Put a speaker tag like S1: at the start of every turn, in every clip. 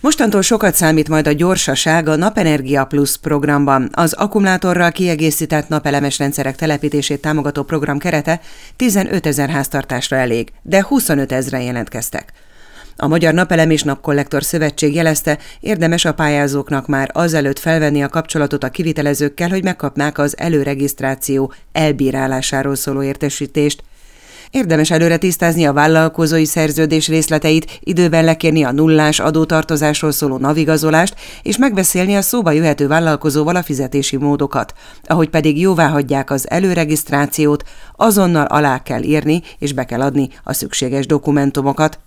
S1: Mostantól sokat számít majd a gyorsaság a Napenergia Plus programban. Az akkumulátorral kiegészített napelemes rendszerek telepítését támogató program kerete 15 000 háztartásra elég, de 25 000-en jelentkeztek. A Magyar Napelem és Napkollektor Szövetség jelezte, érdemes a pályázóknak már azelőtt felvenni a kapcsolatot a kivitelezőkkel, hogy megkapnák az előregisztráció elbírálásáról szóló értesítést. Érdemes előre tisztázni a vállalkozói szerződés részleteit, időben lekérni a nullás adótartozásról szóló navigazolást, és megbeszélni a szóba jöhető vállalkozóval a fizetési módokat. Ahogy pedig jóváhagyják az előregisztrációt, azonnal alá kell írni és be kell adni a szükséges dokumentumokat.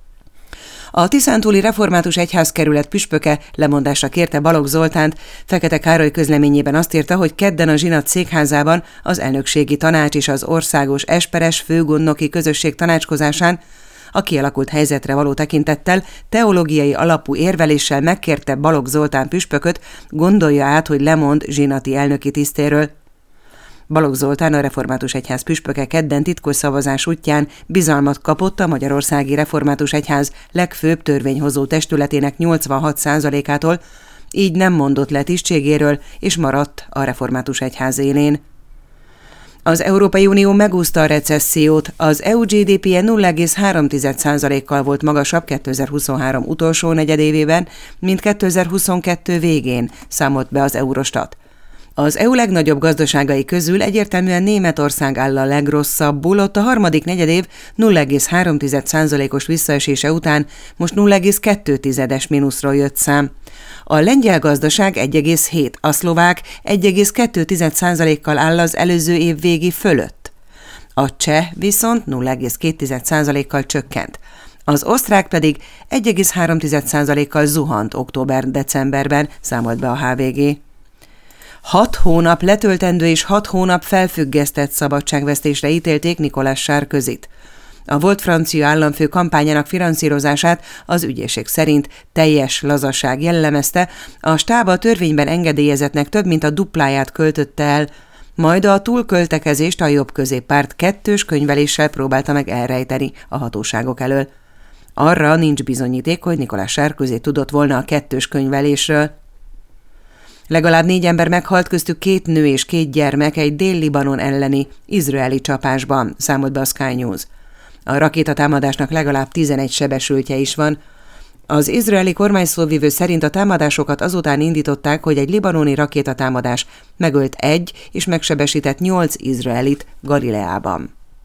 S1: A Tiszántúli Református Egyházkerület püspöke lemondásra kérte Balogh Zoltánt. Fekete Károly közleményében azt írta, hogy kedden a Zsinat székházában az elnökségi tanács és az országos esperes főgondnoki közösség tanácskozásán a kialakult helyzetre való tekintettel teológiai alapú érveléssel megkérte Balogh Zoltán püspököt, gondolja át, hogy lemond zsinati elnöki tisztéről. Balogh Zoltán, a Református Egyház püspöke kedden titkos szavazás útján bizalmat kapott a Magyarországi Református Egyház legfőbb törvényhozó testületének 86%-ától, így nem mondott le tisztségéről, és maradt a Református Egyház élén. Az Európai Unió megúszta a recessziót, az EU GDP-je 0,3%-kal volt magasabb 2023 utolsó negyedévében, mint 2022 végén, számolt be az Eurostat. Az EU legnagyobb gazdaságai közül egyértelműen Németország áll a legrosszabbul, ott a harmadik negyedév 0,3%-os visszaesése után most 0,2%-es mínuszról jött szám. A lengyel gazdaság 1,7%, a szlovák 1,2%-kal áll az előző év végi fölött. A cseh viszont 0,2%-kal csökkent. Az osztrák pedig 1,3%-kal zuhant október-decemberben, számolt be a HVG. 6 hónap letöltendő és 6 hónap felfüggesztett szabadságvesztésre ítélték Nicolas Sarkozyt. A volt francia államfő kampányának finanszírozását az ügyészség szerint teljes lazaság jellemezte, a stáb a törvényben engedélyezettnek több mint a dupláját költötte el, majd a túlköltekezést a jobb-középpárt kettős könyveléssel próbálta meg elrejteni a hatóságok elől. Arra nincs bizonyíték, hogy Nicolas Sarkozy tudott volna a kettős könyvelésről. Legalább 4 ember meghalt, köztük 2 nő és 2 gyermek egy Dél-Libanon elleni izraeli csapásban, számolt be a Sky News. A rakétatámadásnak legalább 11 sebesültje is van. Az izraeli kormányszóvivő szerint a támadásokat azután indították, hogy egy libanoni rakétatámadás megölt 1 és megsebesített 8 izraelit Galileában.